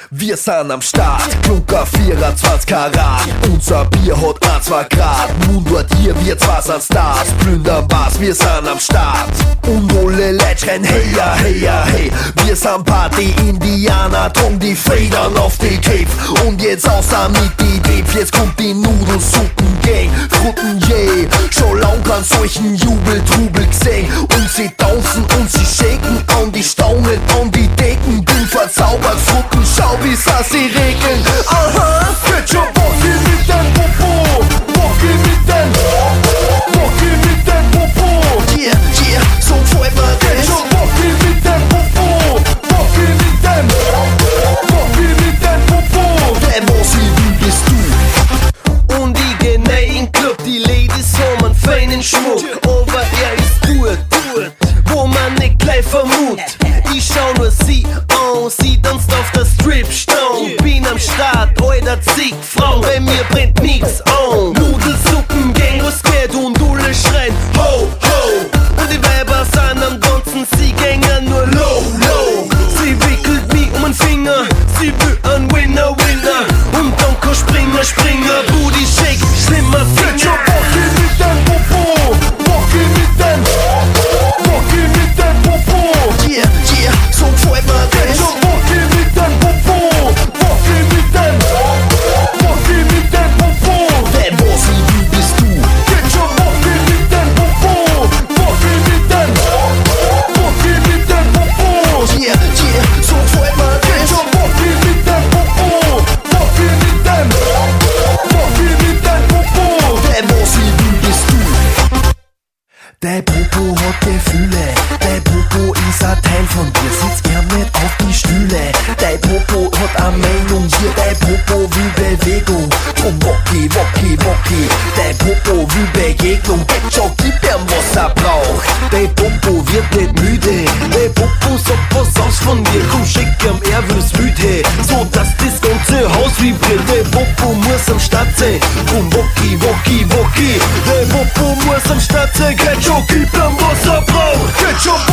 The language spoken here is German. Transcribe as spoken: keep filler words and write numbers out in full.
Wir sind am Start, Klunker vierundzwanzig Karat. Unser Bier hat ein, zwei Grad. Mundort hier, wir zwei sind Stars. Plündern Bars, wir sind am Start. Und alle Leute schreien hey ja, hey ja, hey. Wir sind Party-Indianer, drum die Federn auf die Cape. Und jetzt außer mit die Dave, jetzt kommt die Nudelsuppen-Gang. Frutten, yeah, schon lang kann solchen Jubel-Trubel gesehen. Und sie tanzen und sie shaken an die Stangen, an die Decken. Bin verzaubert, Frutten, schau wie sie regeln. Aha, geht schon Bocki mit dem Popo. Bocki mit dem, Bocki mit dem Popo. Yeah, yeah, so freut man das. Geht schon Bocki mit dem Popo. Bocki mit dem, Bocki mit dem Popo. Der Bossi, wie bist du? Und ich geh rein in den Club, die Ladies haben einen feinen Schmuck. Aber er ist gut, gut, wo man nicht gleich vermutet. Ich schau nur sie an, sie tanzt auf der Strip-Stone. Bin am Start, alter zig Frauen, bei mir brennt nix an. Nudelsuppen, Gang, was geht und alle schreien ho, ho. Und die Weiber sind am Tanzen, sie gängen nur low, low. Sie wickelt mich um den Finger, sie will ein Winner, Winner. Und dann kann Springer, Springer, Booty Shake, schlimmer Finger. Bocki mit dem Popo, Bocki mit dem, Bocki mit dem Popo. Yeah, yeah, so freut man das. Bocki mit dem Popo, Bocki mit dem, Bocki mit dem Popo. Der Bossi, wie bist du? Geht schon Bocki mit dem Popo, Bocki mit dem, Bocki mit dem Popo. Yeah, yeah, so freut man das. Geht schon Bocki mit dem Popo, Bocki mit dem, Bocki mit dem Popo. Der Bossi, wie bist du? Der Popo hat Gefühle, der Popo ist ein Teil von dir, sitzt gern nicht auf die Stühle. Der Popo hat eine Meinung hier, der Popo will Bewegung. Drum Wocki, Wocki, Wocki, der Popo will Begegnung. Geht schon, gib ihm was er braucht. Der Popo wird nicht müde, der Popo sagt was aus von dir. Komm, schick ihm, er will's müde, so dass das ganze Haus vibriert. Der Popo muss am Start sein, drum Wocki, Wocki, Wocki. Der Popo muss am Start sein, geht schon, gib ihm was er braucht. Geht schon,